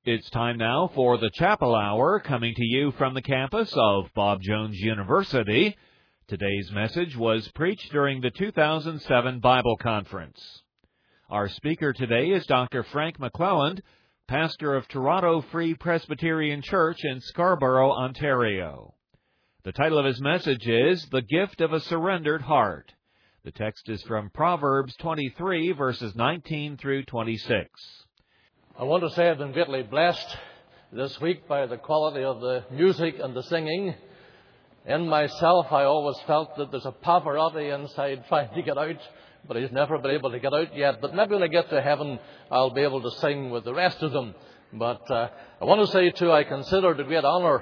It's time now for the Chapel Hour, coming to you from the campus of Bob Jones University. Today's message was preached during the 2007 Bible Conference. Our speaker today is Dr. Frank McClelland, pastor of Toronto Free Presbyterian Church in Scarborough, Ontario. The title of his message is The Gift of a Surrendered Heart. The text is from Proverbs 23, verses 19 through 26. I want to say I've been greatly blessed this week by the quality of the music and the singing. In myself, I always felt that there's a Pavarotti inside trying to get out, but he's never been able to get out yet. But maybe when I get to heaven, I'll be able to sing with the rest of them. But I want to say, too, I consider it a great honour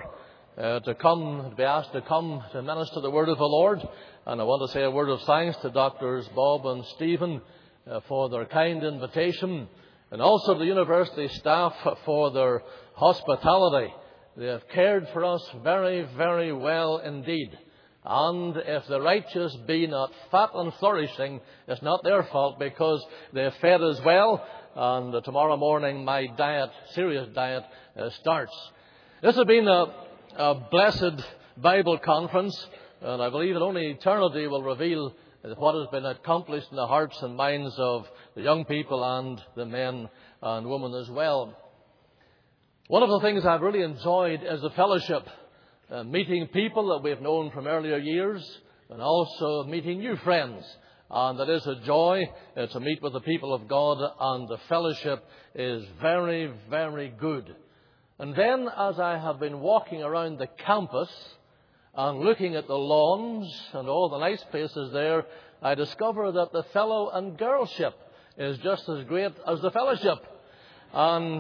to be asked to come to minister the word of the Lord. And I want to say a word of thanks to Doctors Bob and Stephen for their kind invitation, and also the university staff for their hospitality. They have cared for us very, very well indeed. And if the righteous be not fat and flourishing, it's not their fault, because they have fed us well. And tomorrow morning my serious diet, starts. This has been a blessed Bible conference, and I believe that only eternity will reveal what has been accomplished in the hearts and minds of the young people and the men and women as well. One of the things I've really enjoyed is the fellowship, meeting people that we've known from earlier years, and also meeting new friends. And it is a joy to meet with the people of God, and the fellowship is very, very good. And then, as I have been walking around the campus and looking at the lawns and all the nice places there, I discover that the fellow and girlship is just as great as the fellowship. And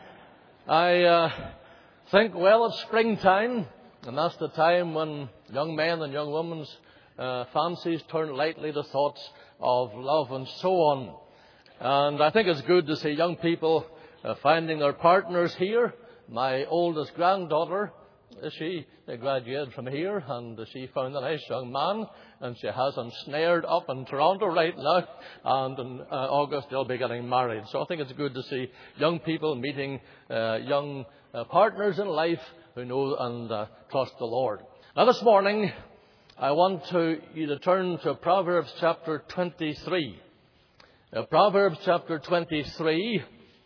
I think, well, it's springtime, and that's the time when young men and young women's fancies turn lightly to thoughts of love and so on. And I think it's good to see young people finding their partners here. My oldest granddaughter, she graduated from here, and she found a nice young man, and she has him snared up in Toronto right now, and in August they'll be getting married. So I think it's good to see young people meeting young partners in life who know and trust the Lord. Now this morning, I want you to turn to Proverbs chapter 23. Proverbs chapter 23,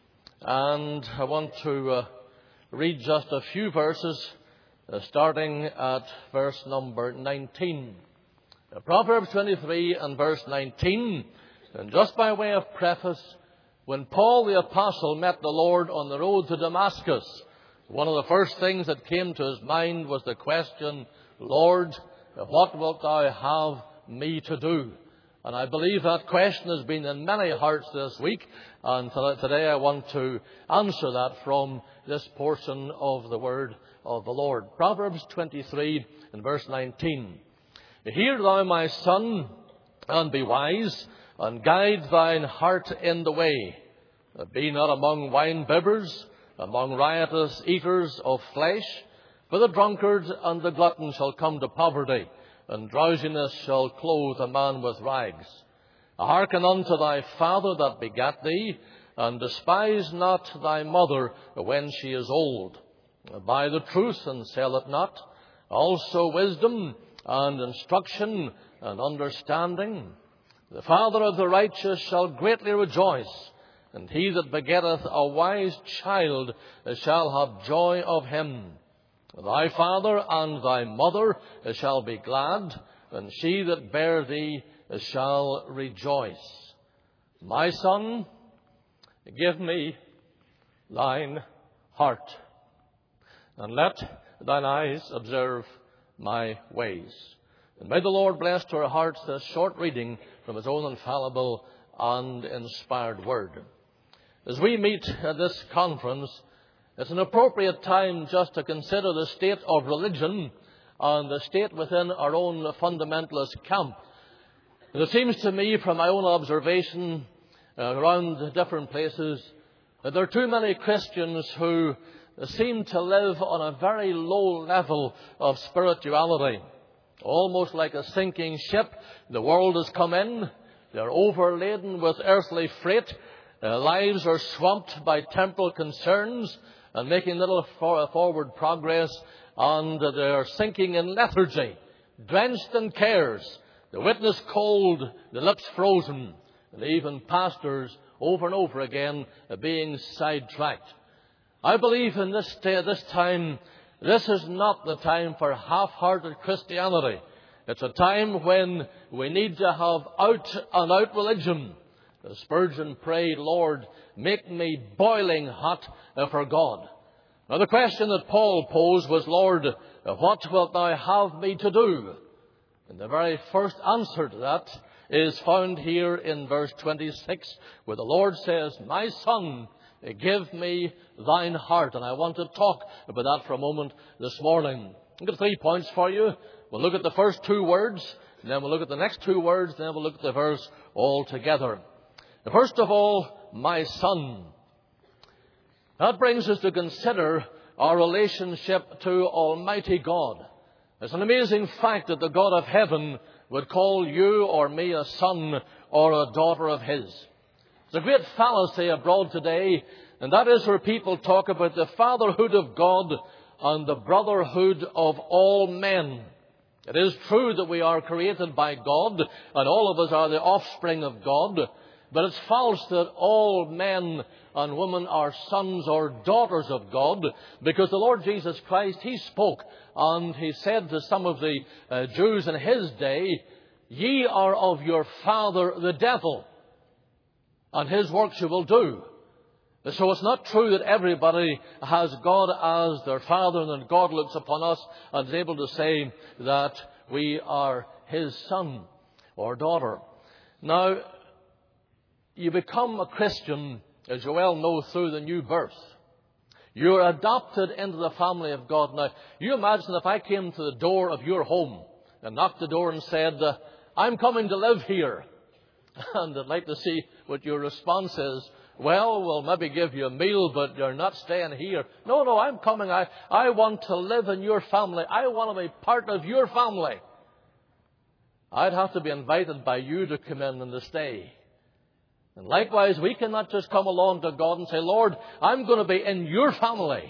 and I want to read just a few verses, starting at verse number 19. Proverbs 23 and verse 19. And just by way of preface, when Paul the Apostle met the Lord on the road to Damascus, one of the first things that came to his mind was the question, Lord, what wilt thou have me to do? And I believe that question has been in many hearts this week, and today I want to answer that from this portion of the word of the Lord. Proverbs 23 and verse 19. Hear thou, my son, and be wise, and guide thine heart in the way. Be not among wine-bibbers, among riotous eaters of flesh, for the drunkard and the glutton shall come to poverty, and drowsiness shall clothe a man with rags. Hearken unto thy father that begat thee, and despise not thy mother when she is old. Buy the truth and sell it not, also wisdom and instruction and understanding. The father of the righteous shall greatly rejoice, and he that begetteth a wise child shall have joy of him. Thy father and thy mother shall be glad, and she that bare thee shall rejoice. My son, give me thine heart, and let thine eyes observe my ways. And may the Lord bless to our hearts this short reading from his own infallible and inspired word. As we meet at this conference, it's an appropriate time just to consider the state of religion and the state within our own fundamentalist camp. And it seems to me, from my own observation around different places, that there are too many Christians who seem to live on a very low level of spirituality. Almost like a sinking ship, the world has come in, they're overladen with earthly freight, Lives are swamped by temporal concerns and making little forward progress, and they are sinking in lethargy, drenched in cares, the witness cold, the lips frozen, and even pastors over and over again being sidetracked. I believe in this time, this is not the time for half-hearted Christianity. It's a time when we need to have out-and-out religion. Spurgeon prayed, Lord, make me boiling hot for God. Now the question that Paul posed was, Lord, what wilt thou have me to do? And the very first answer to that is found here in verse 26, where the Lord says, my son, give me thine heart. And I want to talk about that for a moment this morning. I've got 3 points for you. We'll look at the first 2 words, and then we'll look at the next 2 words, and then we'll look at the verse all together. First of all, my son. That brings us to consider our relationship to Almighty God. It's an amazing fact that the God of heaven would call you or me a son or a daughter of His. There's a great fallacy abroad today, and that is where people talk about the fatherhood of God and the brotherhood of all men. It is true that we are created by God, and all of us are the offspring of God, but it's false that all men and women are sons or daughters of God, because the Lord Jesus Christ, He spoke and He said to some of the Jews in His day, ye are of your father the devil, and his works you will do. So it's not true that everybody has God as their father and that God looks upon us and is able to say that we are His son or daughter. Now, you become a Christian, as you well know, through the new birth. You're adopted into the family of God. Now, you imagine if I came to the door of your home and knocked the door and said, I'm coming to live here. And I'd like to see what your response is. Well, we'll maybe give you a meal, but you're not staying here. No, I'm coming. I want to live in your family. I want to be part of your family. I'd have to be invited by you to come in and to stay. And likewise, we cannot just come along to God and say, Lord, I'm going to be in your family.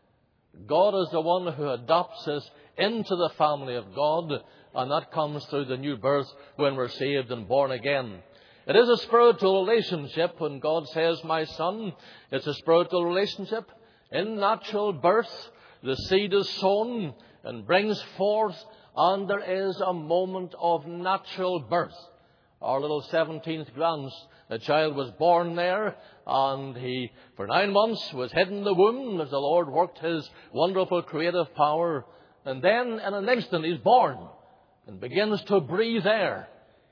God is the one who adopts us into the family of God, and that comes through the new birth when we're saved and born again. It is a spiritual relationship when God says, my son. It's a spiritual relationship. In natural birth, the seed is sown and brings forth, and there is a moment of natural birth. Our little 17th grandchild was born there, and he, for 9 months, was hidden in the womb as the Lord worked His wonderful creative power. And then, in an instant, he's born and begins to breathe air.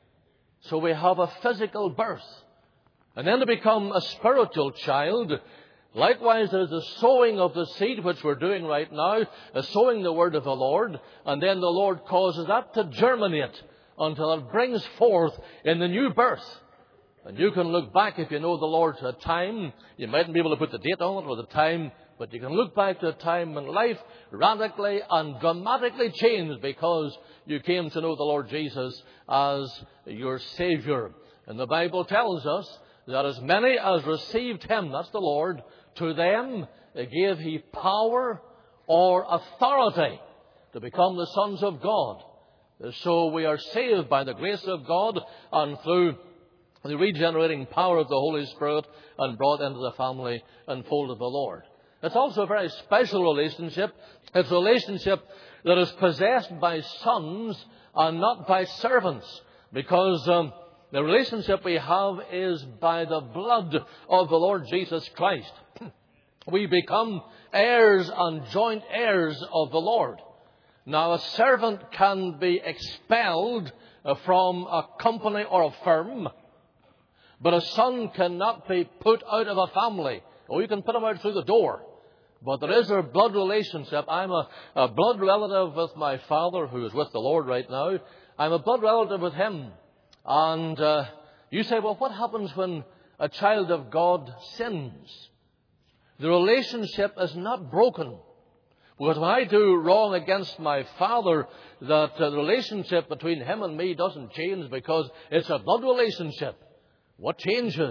So we have a physical birth. And then to become a spiritual child, likewise there's the sowing of the seed, which we're doing right now, sowing the word of the Lord, and then the Lord causes that to germinate until it brings forth in the new birth. And you can look back, if you know the Lord, to a time, you mightn't be able to put the date on it or the time, but you can look back to a time when life radically and dramatically changed because you came to know the Lord Jesus as your Savior. And the Bible tells us that as many as received Him, that's the Lord, to them gave He power or authority to become the sons of God. So we are saved by the grace of God and through the regenerating power of the Holy Spirit and brought into the family and fold of the Lord. It's also a very special relationship. It's a relationship that is possessed by sons and not by servants, because the relationship we have is by the blood of the Lord Jesus Christ. We become heirs and joint heirs of the Lord. Now, a servant can be expelled from a company or a firm, but a son cannot be put out of a family. Oh, you can put him out through the door. But there is a blood relationship. I'm a blood relative with my father, who is with the Lord right now. I'm a blood relative with him. And you say, well, what happens when a child of God sins? The relationship is not broken. Because when I do wrong against my father, that the relationship between him and me doesn't change because it's a blood relationship. What changes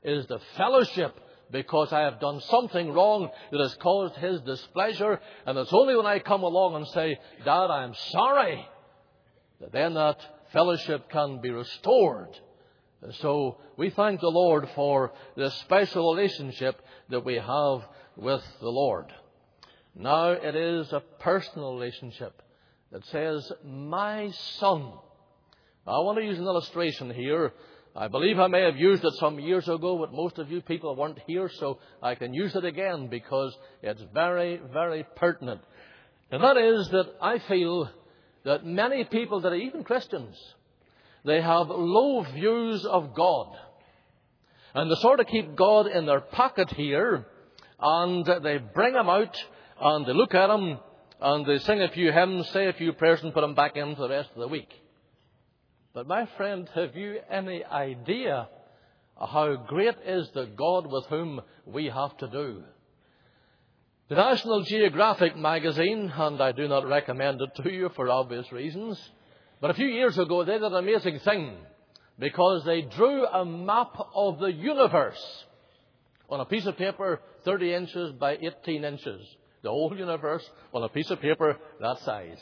is the fellowship, because I have done something wrong that has caused His displeasure. And it's only when I come along and say, Dad, I'm sorry, that then that fellowship can be restored. And so we thank the Lord for this special relationship that we have with the Lord. Now it is a personal relationship. It says, my son. Now, I want to use an illustration here. I believe I may have used it some years ago, but most of you people weren't here, so I can use it again because it's very, very pertinent. And that is that I feel that many people that are even Christians, they have low views of God. And they sort of keep God in their pocket here, and they bring Him out, and they look at Him, and they sing a few hymns, say a few prayers, and put Him back in for the rest of the week. But my friend, have you any idea how great is the God with whom we have to do? The National Geographic magazine, and I do not recommend it to you for obvious reasons, but a few years ago they did an amazing thing, because they drew a map of the universe on a piece of paper 30 inches by 18 inches. The whole universe on a piece of paper that size.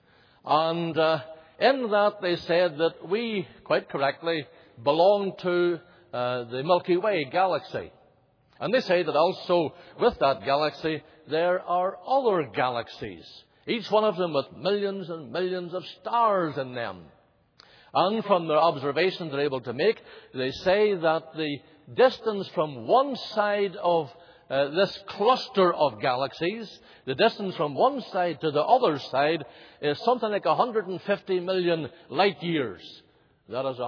And in that they said that we, quite correctly, belong to the Milky Way galaxy. And they say that also with that galaxy there are other galaxies, each one of them with millions and millions of stars in them. And from their observations they're able to make, they say that the distance from one side of this cluster of galaxies, the distance from one side to the other side, is something like 150 million light years. That is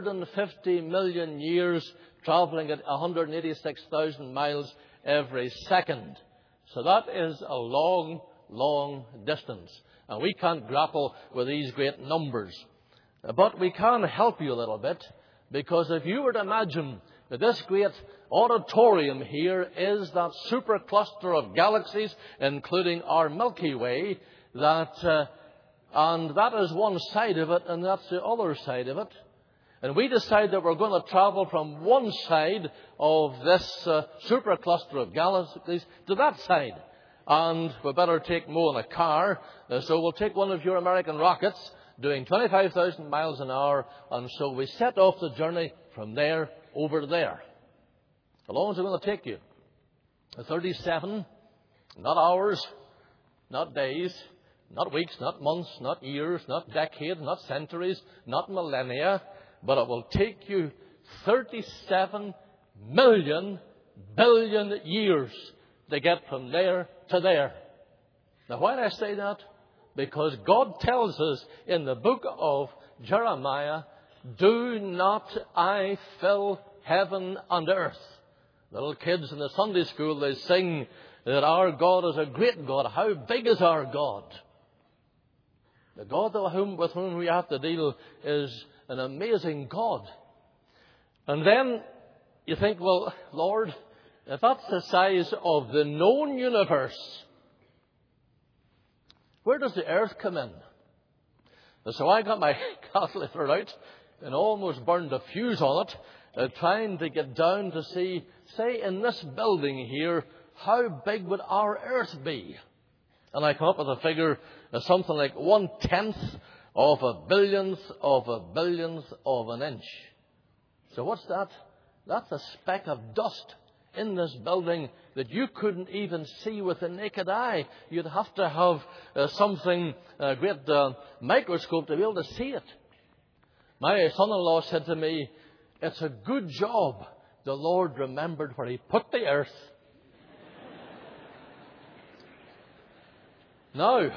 150 million years traveling at 186,000 miles every second. So that is a long, long distance. And we can't grapple with these great numbers. But we can help you a little bit, because if you were to imagine that this great auditorium here is that supercluster of galaxies, including our Milky Way, and that is one side of it, and that's the other side of it. And we decide that we're going to travel from one side of this supercluster of galaxies to that side. And we better take more in a car, so we'll take one of your American rockets doing 25,000 miles an hour, and so we set off the journey from there over there. How long is it going to take you? 37, not hours, not days, not weeks, not months, not years, not decades, not centuries, not millennia, but it will take you 37 million billion years to get from there to there. Now, why do I say that? Because God tells us in the book of Jeremiah, do not I fill heaven and earth? Little kids in the Sunday school, they sing that our God is a great God. How big is our God? The God with whom we have to deal is an amazing God. And then you think, well, Lord, if that's the size of the known universe, where does the earth come in? And so I got my calculator out and almost burned a fuse on it, trying to get down to see, say, in this building here, how big would our earth be? And I come up with a figure of something like 1/10 of a billionth of a billionth of an inch. So what's that? That's a speck of dust in this building that you couldn't even see with the naked eye. You'd have to have a great microscope to be able to see it. My son-in-law said to me, it's a good job the Lord remembered where He put the earth. Now,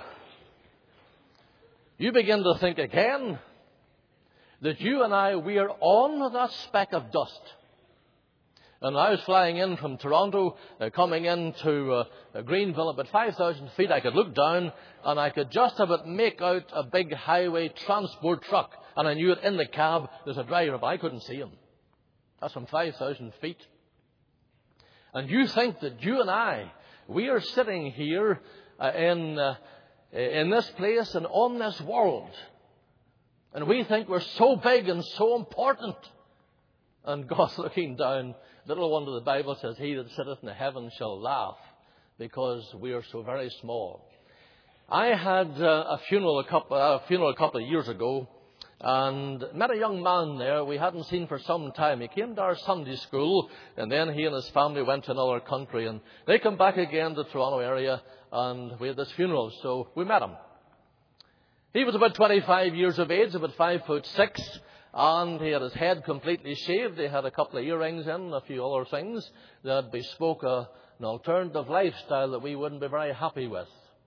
you begin to think again that you and I, we are on that speck of dust. And I was flying in from Toronto, coming into Greenville, about 5,000 feet. I could look down and I could just about make out a big highway transport truck. And I knew it in the cab. There's a driver, but I couldn't see him. That's from 5,000 feet. And you think that you and I, we are sitting here in this place and on this world. And we think we're so big and so important. And God's looking down. Little wonder the Bible says, he that sitteth in the heavens shall laugh, because we are so very small. I had a funeral a couple of years ago, and met a young man there we hadn't seen for some time. He came to our Sunday school, and then he and his family went to another country, and they come back again to the Toronto area, and we had this funeral, so we met him. He was about 25 years of age, about 5'6", and he had his head completely shaved. He had a couple of earrings in and a few other things that bespoke an alternative lifestyle that we wouldn't be very happy with.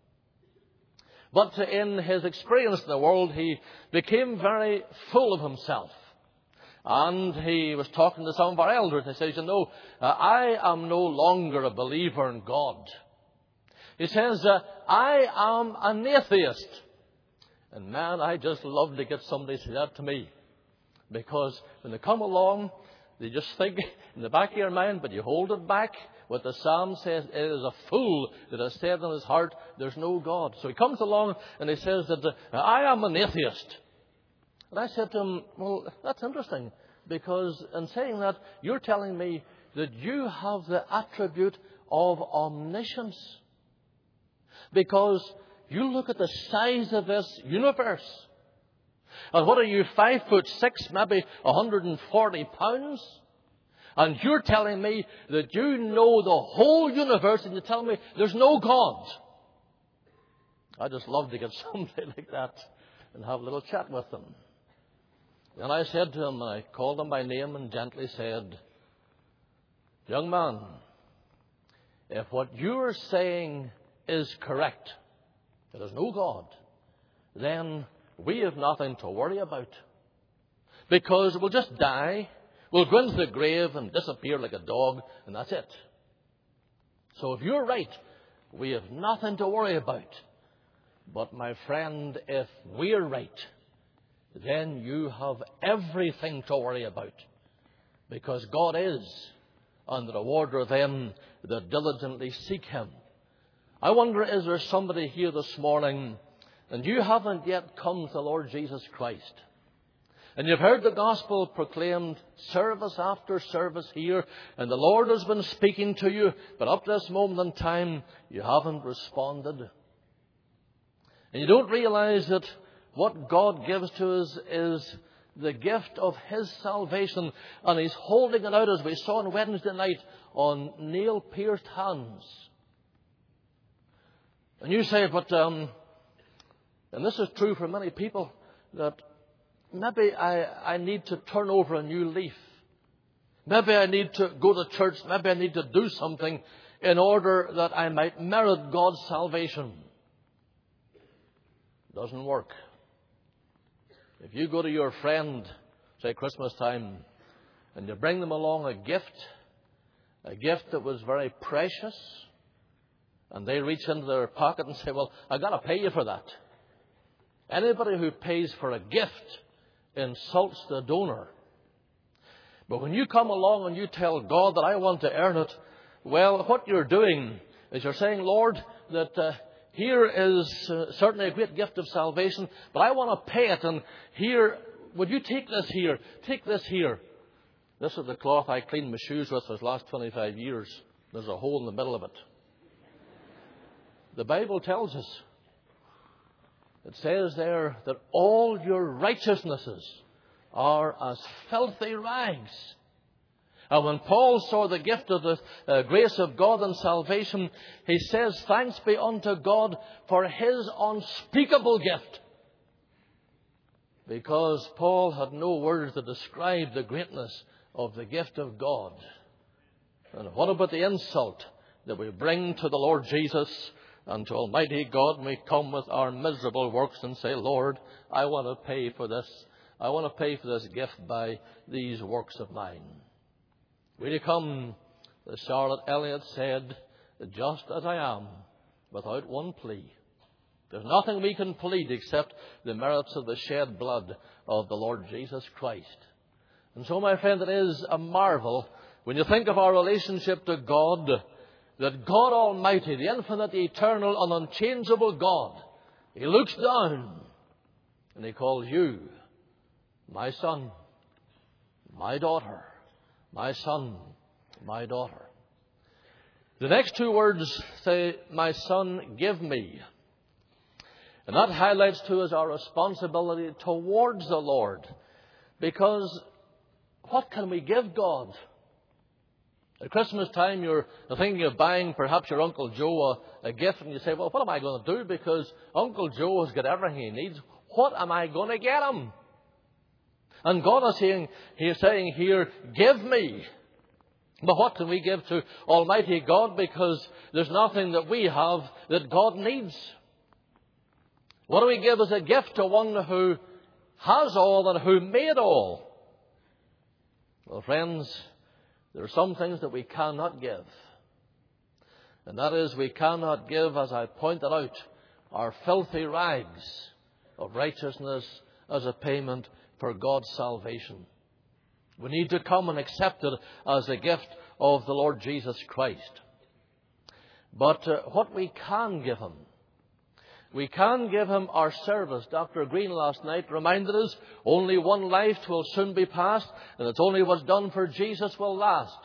But in his experience in the world, he became very full of himself. And he was talking to some of our elders. He says, I am no longer a believer in God. He says, I am an atheist. And man, I just love to get somebody to say that to me. Because when they come along, they just think in the back of your mind, but you hold it back. What the Psalm says, it is a fool that has said in his heart, there's no God. So he comes along and he says that I am an atheist. And I said to him, well, that's interesting. Because in saying that, you're telling me that you have the attribute of omniscience. Because you look at the size of this universe. And what are you, 5'6", maybe 140 pounds? And you're telling me that you know the whole universe, and you tell me there's no God. I just love to get somebody like that and have a little chat with them. And I said to him, I called him by name and gently said, young man, if what you're saying is correct, that there's no God, then we have nothing to worry about. Because we'll just die, we'll go into the grave and disappear like a dog, and that's it. So if you're right, we have nothing to worry about. But my friend, if we're right, then you have everything to worry about. Because God is, and the rewarder of them that diligently seek Him. I wonder, is there somebody here this morning, and you haven't yet come to the Lord Jesus Christ? And you've heard the gospel proclaimed service after service here, and the Lord has been speaking to you, but up to this moment in time, you haven't responded. And you don't realize that what God gives to us is the gift of His salvation, and He's holding it out, as we saw on Wednesday night, on nail-pierced hands. And you say, but, and this is true for many people, that maybe I need to turn over a new leaf. Maybe I need to go to church. Maybe I need to do something in order that I might merit God's salvation. Doesn't work. If you go to your friend, say Christmas time, and you bring them along a gift that was very precious, and they reach into their pocket and say, well, I've got to pay you for that. Anybody who pays for a gift insults the donor. But when you come along and you tell God that I want to earn it, well, what you're doing is you're saying, Lord, that here is certainly a great gift of salvation, but I want to pay it, and here, would you take this here? Take this here. This is the cloth I cleaned my shoes with for the last 25 years. There's a hole in the middle of it. The Bible tells us, it says there that all your righteousnesses are as filthy rags. And when Paul saw the gift of the grace of God and salvation, he says, thanks be unto God for His unspeakable gift. Because Paul had no words to describe the greatness of the gift of God. And what about the insult that we bring to the Lord Jesus and to Almighty God, and we come with our miserable works and say, Lord, I want to pay for this. I want to pay for this gift by these works of mine. Will you come, as Charlotte Elliott said, just as I am, without one plea. There's nothing we can plead except the merits of the shed blood of the Lord Jesus Christ. And so, my friend, it is a marvel when you think of our relationship to God, that God Almighty, the infinite, eternal, and unchangeable God, He looks down and He calls you, my son, my daughter, my son, my daughter. The next two words say, my son, give me. And that highlights to us our responsibility towards the Lord. Because what can we give God? At Christmas time, you're thinking of buying perhaps your Uncle Joe a gift, and you say, well, what am I going to do? Because Uncle Joe has got everything he needs. What am I going to get him? And God is saying here, give me. But what can we give to Almighty God? Because there's nothing that we have that God needs. What do we give as a gift to one who has all and who made all? Well, friends, there are some things that we cannot give. And that is, we cannot give, as I pointed out, our filthy rags of righteousness as a payment for God's salvation. We need to come and accept it as a gift of the Lord Jesus Christ. But what we can give Him, we can give Him our service. Dr. Green last night reminded us, only one life will soon be passed, and it's only what's done for Jesus will last.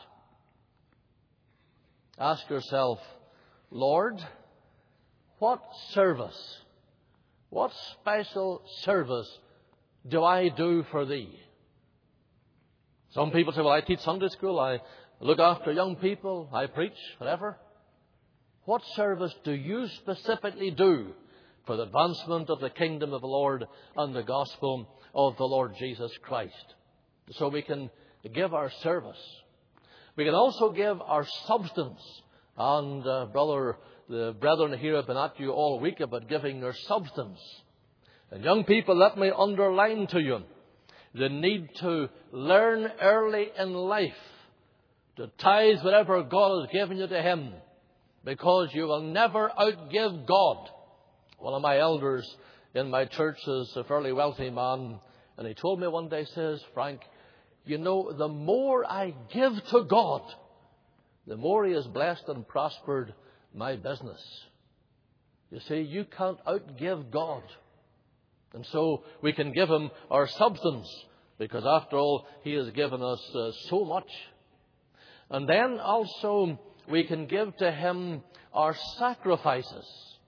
Ask yourself, Lord, what service, what special service do I do for Thee? Some people say, well, I teach Sunday school, I look after young people, I preach, whatever. What service do you specifically do for the advancement of the kingdom of the Lord and the gospel of the Lord Jesus Christ? So we can give our service. We can also give our substance. And the brethren here have been at you all week about giving their substance. And young people, let me underline to you the need to learn early in life to tithe whatever God has given you to Him, because you will never outgive God. One of my elders in my church is a fairly wealthy man, and he told me one day, says, Frank, you know, the more I give to God, the more He has blessed and prospered my business. You see, you can't outgive God. And so we can give Him our substance, because after all, He has given us so much. And then also we can give to Him our sacrifices.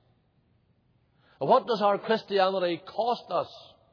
What does our Christianity cost us?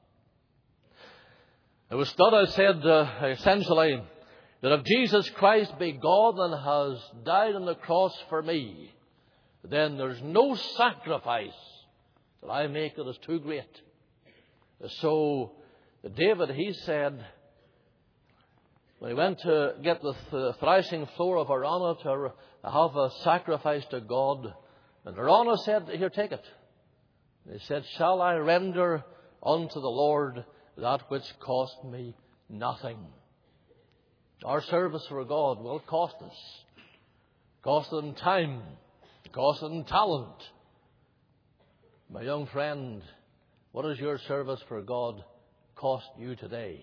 It was Stoddard said essentially that if Jesus Christ be God and has died on the cross for me, then there's no sacrifice that I make that is too great. So David, he said, when he went to get the threshing floor of Araunah to have a sacrifice to God, and Araunah said, here, take it. And he said, shall I render unto the Lord that which cost me nothing? Our service for God will cost us. Cost it in time. Cost it in talent. My young friend, what does your service for God cost you today?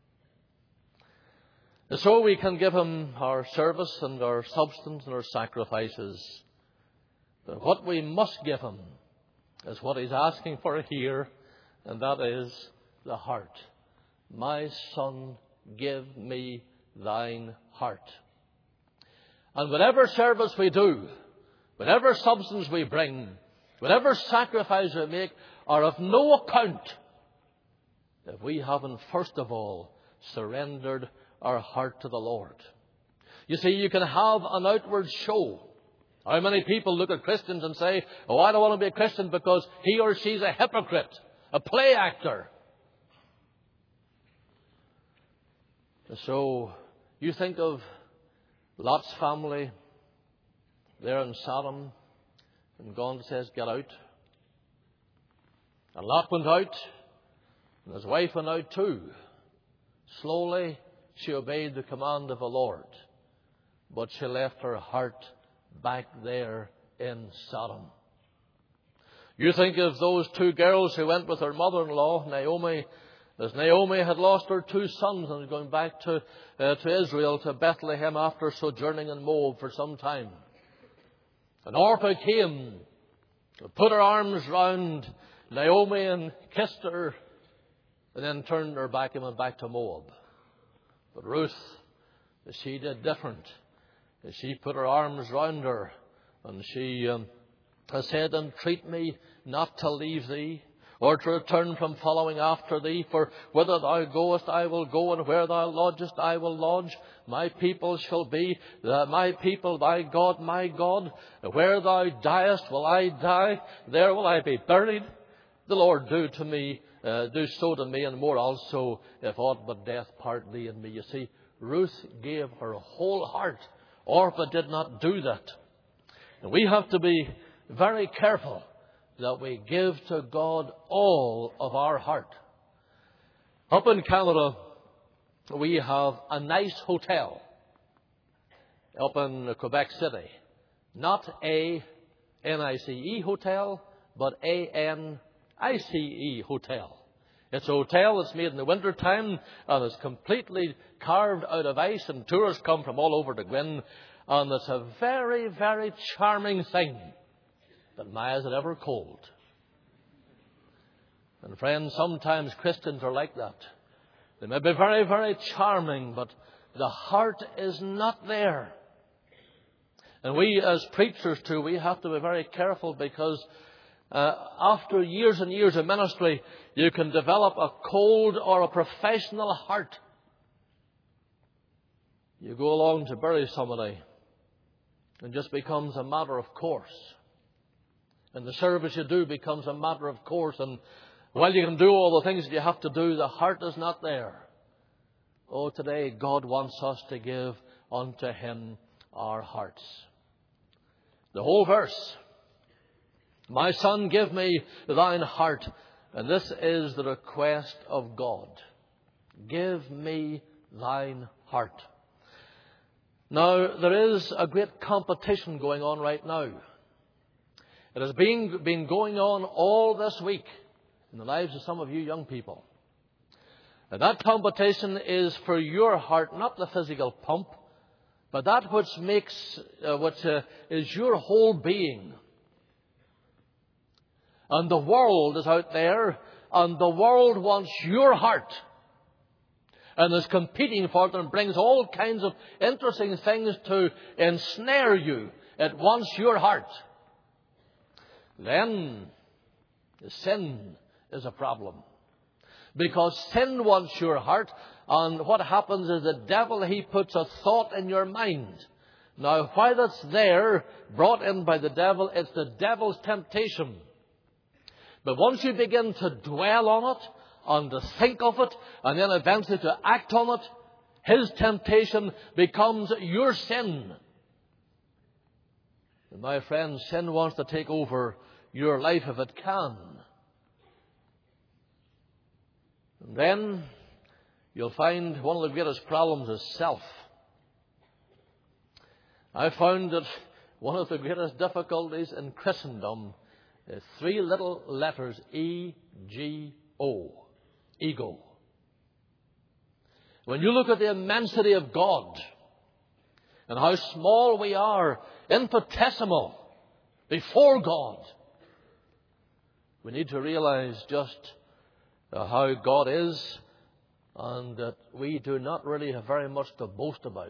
And so we can give Him our service and our substance and our sacrifices. But what we must give Him is what He's asking for here, and that is the heart. My son, give me thine heart. And whatever service we do, whatever substance we bring, whatever sacrifice we make, are of no account if we haven't first of all surrendered our heart to the Lord. You see, you can have an outward show. How many people look at Christians and say, oh, I don't want to be a Christian because he or she's a hypocrite, a play actor. So you think of Lot's family there in Sodom, and God says, get out. And Lot went out, and his wife went out too. Slowly, she obeyed the command of the Lord, but she left her heart back there in Sodom. You think of those two girls who went with her mother-in-law, Naomi, as Naomi had lost her two sons and was going back to Israel, to Bethlehem, after sojourning in Moab for some time. And Orpah came, put her arms round Naomi and kissed her, and then turned her back and went back to Moab. But Ruth, she did different. She put her arms round her, and she has said, "Entreat me not to leave thee, or to return from following after thee. For whither thou goest, I will go, and where thou lodgest, I will lodge. My people shall be my people, thy God, my God. Where thou diest, will I die. There will I be buried. The Lord do so to me, and more also, if aught but death part thee and me." You see, Ruth gave her whole heart. Orpah did not do that. And we have to be very careful that we give to God all of our heart. Up in Canada, we have a nice hotel up in Quebec City. Not a N-I-C-E hotel, but A-N-I-C-E hotel. It's a hotel that's made in the winter time and is completely carved out of ice, and tourists come from all over to Gwyn, and it's a very, very charming thing. But my, is it ever cold. And friends, sometimes Christians are like that. They may be very, very charming, but the heart is not there. And we as preachers too, we have to be very careful, because after years and years of ministry, you can develop a cold or a professional heart. You go along to bury somebody, and just becomes a matter of course. And the service you do becomes a matter of course. And while you can do all the things that you have to do, the heart is not there. Oh, today God wants us to give unto Him our hearts. The whole verse. My son, give me thine heart. And this is the request of God. Give me thine heart. Now, there is a great competition going on right now. It has been going on all this week in the lives of some of you young people. And that competition is for your heart, not the physical pump, but that which is your whole being. And the world is out there, and the world wants your heart, and is competing for it, and brings all kinds of interesting things to ensnare you. It wants your heart. Then sin is a problem, because sin wants your heart, and what happens is the devil, he puts a thought in your mind. Now, while it's there, brought in by the devil, it's the devil's temptation. But once you begin to dwell on it, and to think of it, and then eventually to act on it, his temptation becomes your sin. And my friends, sin wants to take over your life if it can. And then you'll find one of the greatest problems is self. I found that one of the greatest difficulties in Christendom is three little letters, E-G-O. Ego. When you look at the immensity of God and how small we are, infinitesimal before God, we need to realize just how God is, and that we do not really have very much to boast about.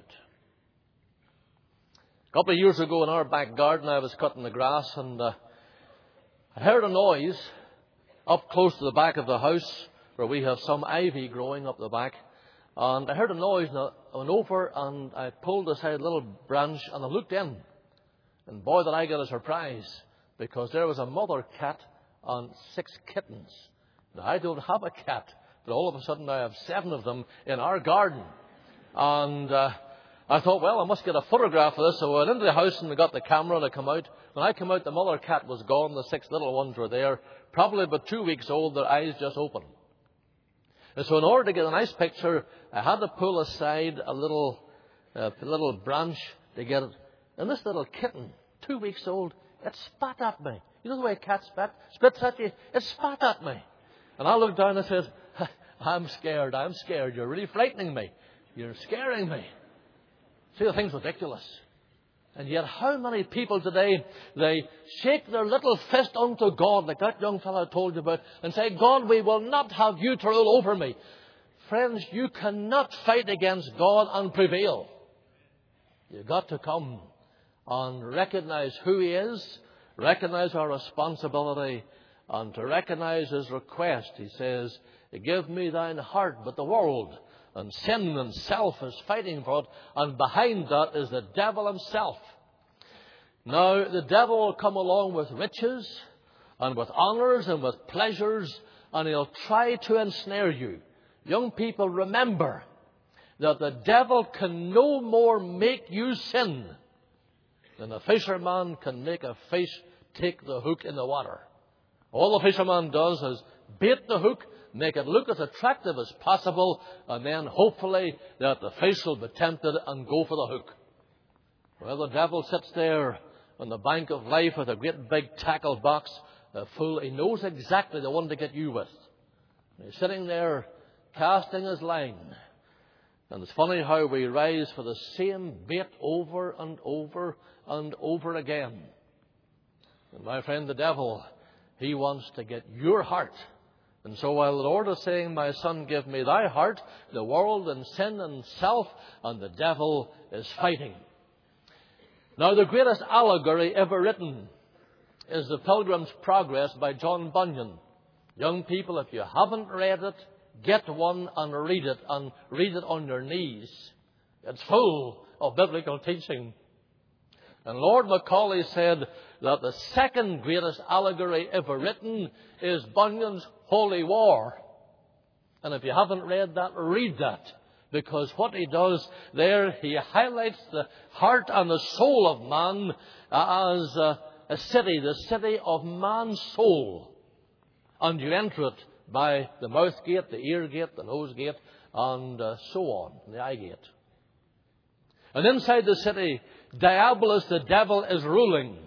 A couple of years ago in our back garden, I was cutting the grass, and I heard a noise up close to the back of the house, where we have some ivy growing up the back. And I heard a noise, and I went over and I pulled aside a little branch and I looked in. And boy, did I get a surprise, because there was a mother cat and 6 kittens. Now, I don't have a cat, but all of a sudden I have 7 of them in our garden. And I thought, well, I must get a photograph of this. So I went into the house and I got the camera, and I come out. When I come out, the mother cat was gone. The 6 little ones were there, probably about 2 weeks old, their eyes just open. And so in order to get a nice picture, I had to pull aside a little branch to get it. And this little kitten, 2 weeks old, it spat at me. You know the way a cat spits at you? It spat at me. And I looked down and I said, I'm scared. You're really frightening me. You're scaring me. See, the thing's ridiculous. And yet how many people today, they shake their little fist unto God, like that young fellow I told you about, and say, God, we will not have you to rule over me. Friends, you cannot fight against God and prevail. You've got to come and recognize who He is, recognize our responsibility, and to recognize His request. He says, give me thine heart, but the world and sin and self is fighting for it, and behind that is the devil himself. Now, the devil will come along with riches and with honours and with pleasures, and he'll try to ensnare you. Young people, remember that the devil can no more make you sin than a fisherman can make a fish take the hook in the water. All the fisherman does is bait the hook, make it look as attractive as possible, and then hopefully that the fish will be tempted and go for the hook. Well, the devil sits there on the bank of life with a great big tackle box full. He knows exactly the one to get you with. And he's sitting there casting his line. And it's funny how we rise for the same bait over and over and over again. And my friend, the devil, he wants to get your heart. And so while the Lord is saying, my son, give me thy heart, the world and sin and self and the devil is fighting. Now, the greatest allegory ever written is The Pilgrim's Progress by John Bunyan. Young people, if you haven't read it, get one and read it on your knees. It's full of biblical teaching. And Lord Macaulay said that the second greatest allegory ever written is Bunyan's Holy War. And if you haven't read that, read that. Because what he does there, he highlights the heart and the soul of man as a city, the city of man's soul. And you enter it by the mouth gate, the ear gate, the nose gate, and so on, the eye gate. And inside the city, Diabolus, the devil, is ruling.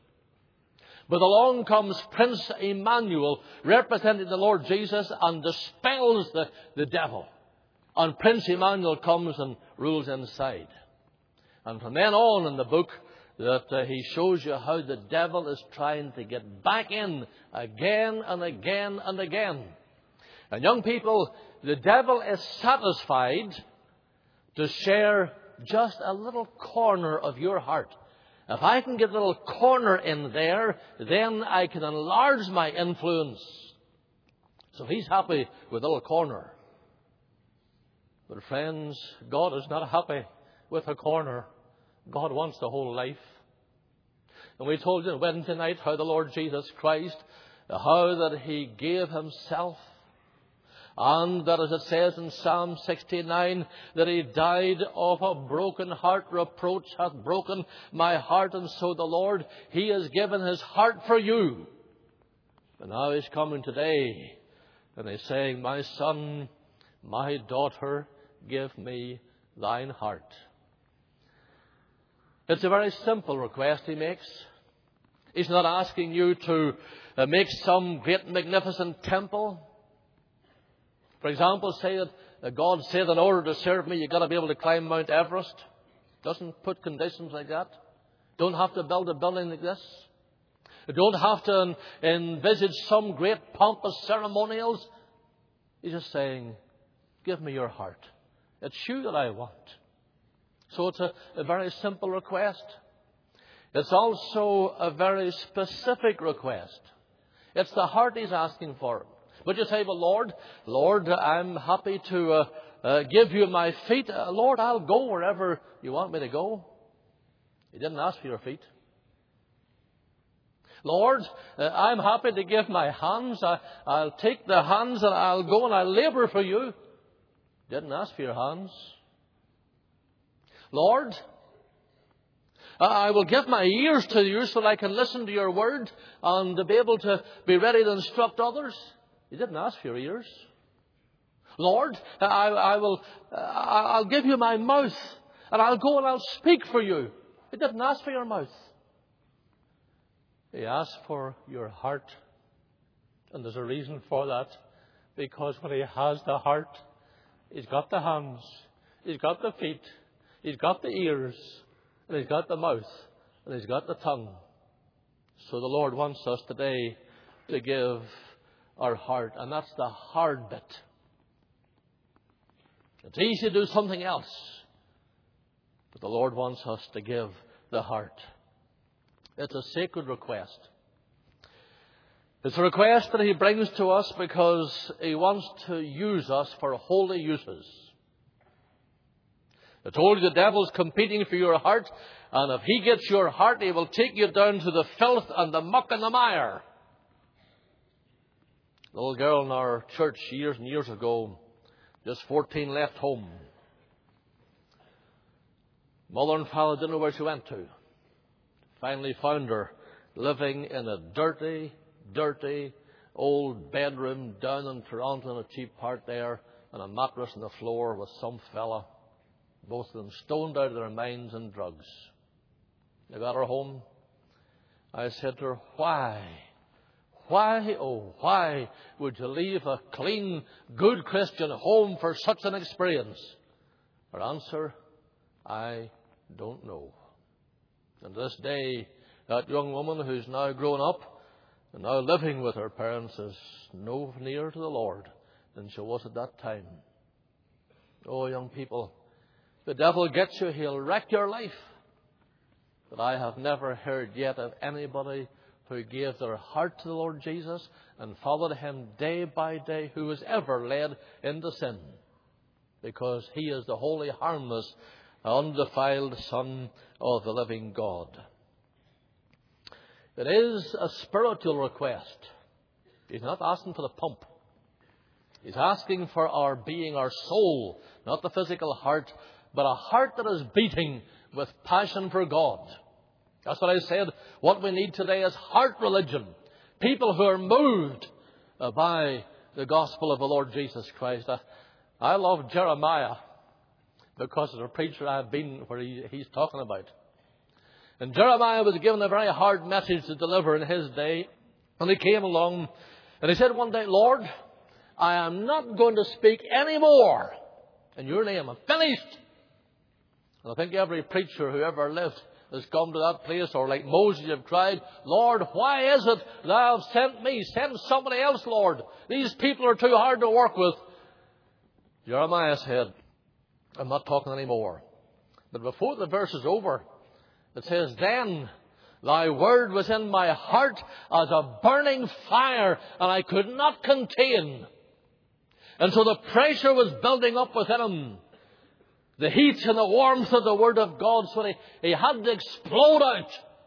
But along comes Prince Emmanuel, representing the Lord Jesus, and dispels the devil. And Prince Emmanuel comes and rules inside. And from then on in the book, that he shows you how the devil is trying to get back in again and again and again. And young people, the devil is satisfied to share just a little corner of your heart. If I can get a little corner in there, then I can enlarge my influence. So he's happy with a little corner. But friends, God is not happy with a corner. God wants the whole life. And we told you on Wednesday night how the Lord Jesus Christ, how that He gave Himself. And that, as it says in Psalm 69, that He died of a broken heart. Reproach hath broken my heart. And so the Lord, He has given His heart for you. And now He's coming today. And He's saying, my son, my daughter, give me thine heart. It's a very simple request He makes. He's not asking you to make some great magnificent temple. For example, say that God said in order to serve me, you've got to be able to climb Mount Everest. Doesn't put conditions like that. Don't have to build a building like this. You don't have to envisage some great pompous ceremonials. He's just saying, give me your heart. It's you that I want. So it's a very simple request. It's also a very specific request. It's the heart He's asking for. But you say, well, Lord, I'm happy to give you my feet. Lord, I'll go wherever you want me to go. He didn't ask for your feet. Lord, I'm happy to give my hands. I'll take the hands and I'll go and I'll labor for you. He didn't ask for your hands. Lord, I will give my ears to you so that I can listen to your word and to be able to be ready to instruct others. He didn't ask for your ears. Lord, I'll give you my mouth and I'll go and I'll speak for you. He didn't ask for your mouth. He asked for your heart. And there's a reason for that. Because when He has the heart, He's got the hands, He's got the feet, He's got the ears, and He's got the mouth, and He's got the tongue. So the Lord wants us today to give our heart, and that's the hard bit. It's easy to do something else. But the Lord wants us to give the heart. It's a sacred request. It's a request that He brings to us because He wants to use us for holy uses. I told you the devil's competing for your heart, and if he gets your heart, he will take you down to the filth and the muck and the mire. A little girl in our church years and years ago, just 14, left home. Mother and father didn't know where she went to. Finally found her living in a dirty old bedroom down in Toronto in a cheap part there, and a mattress on the floor with some fella. Both of them stoned out of their minds and drugs. They got her home. I said to her, why, oh why would you leave a clean, good Christian home for such an experience? Her answer, I don't know. And this day, that young woman who's now grown up and now living with her parents is no nearer to the Lord than she was at that time. Oh, young people, the devil gets you, he'll wreck your life. But I have never heard yet of anybody who gave their heart to the Lord Jesus and followed Him day by day who was ever led into sin. Because He is the holy, harmless, undefiled Son of the living God. It is a spiritual request. He's not asking for the pump. He's asking for our being, our soul, not the physical heart, but a heart that is beating with passion for God. That's what I said. What we need today is heart religion. People who are moved by the gospel of the Lord Jesus Christ. I love Jeremiah because as a preacher I've been where he's talking about. And Jeremiah was given a very hard message to deliver in his day. And he came along and he said one day, Lord, I am not going to speak any more in your name. I'm finished. And I think every preacher who ever lived has come to that place, or like Moses have cried, Lord, why is it thou hast sent me? Send somebody else, Lord. These people are too hard to work with. Jeremiah said, I'm not talking anymore. But before the verse is over, it says, then thy word was in my heart as a burning fire, and I could not contain. And so the pressure was building up within him. The heat and the warmth of the Word of God, so he had to explode out.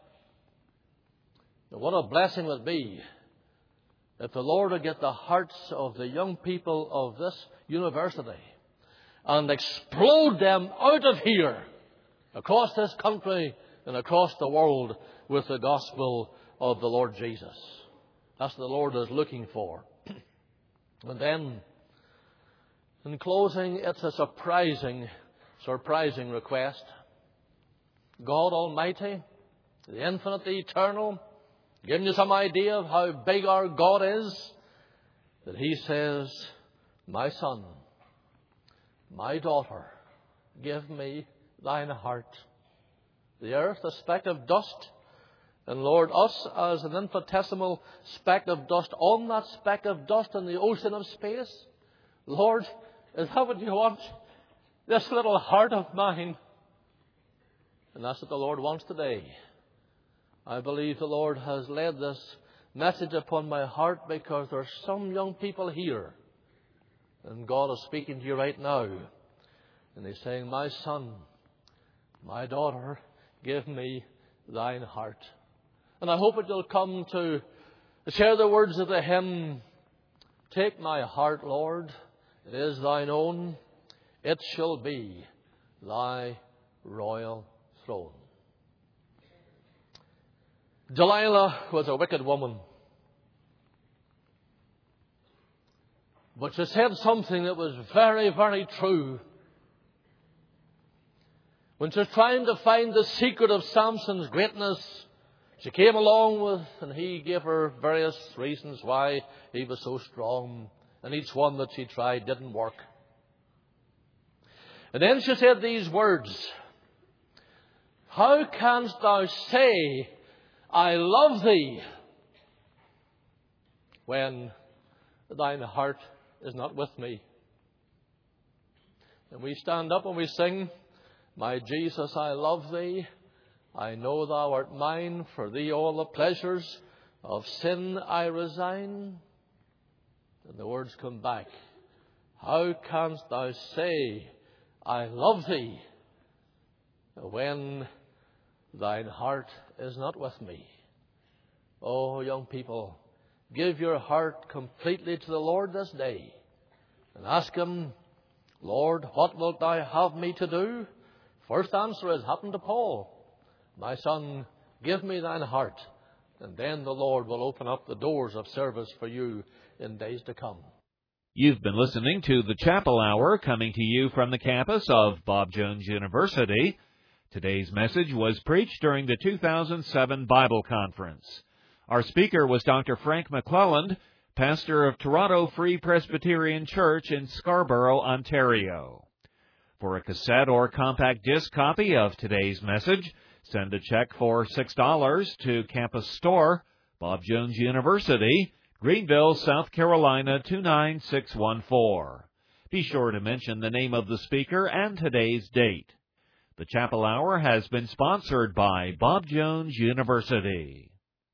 Now, what a blessing it would be if the Lord would get the hearts of the young people of this university and explode them out of here, across this country and across the world, with the gospel of the Lord Jesus. That's what the Lord is looking for. And then, in closing, it's a surprising request. God Almighty, the infinite, the eternal, giving you some idea of how big our God is, that He says, my son, my daughter, give me thine heart. The earth, a speck of dust, and Lord, us as an infinitesimal speck of dust on that speck of dust in the ocean of space. Lord, is that what you want? This little heart of mine. And that's what the Lord wants today. I believe the Lord has laid this message upon my heart because there are some young people here. And God is speaking to you right now. And He's saying, my son, my daughter, give me thine heart. And I hope that you'll come to share the words of the hymn, take my heart, Lord, it is thine own. It shall be thy royal throne. Delilah was a wicked woman. But she said something that was very, very true. When she was trying to find the secret of Samson's greatness, she came along with, and he gave her various reasons why he was so strong. And each one that she tried didn't work. And then she said these words, how canst thou say, I love thee, when thine heart is not with me? And we stand up and we sing, My Jesus, I love thee. I know thou art mine. For thee all the pleasures of sin I resign. And the words come back. How canst thou say, I love thee, when thine heart is not with me? Oh, young people, give your heart completely to the Lord this day and ask Him, Lord, what wilt thou have me to do? First answer is, happened to Paul. My son, give me thine heart, and then the Lord will open up the doors of service for you in days to come. You've been listening to the Chapel Hour, coming to you from the campus of Bob Jones University. Today's message was preached during the 2007 Bible Conference. Our speaker was Dr. Frank McClelland, pastor of Toronto Free Presbyterian Church in Scarborough, Ontario. For a cassette or compact disc copy of today's message, send a check for $6 to Campus Store, Bob Jones University, Greenville, South Carolina 29614. Be sure to mention the name of the speaker and today's date. The Chapel Hour has been sponsored by Bob Jones University.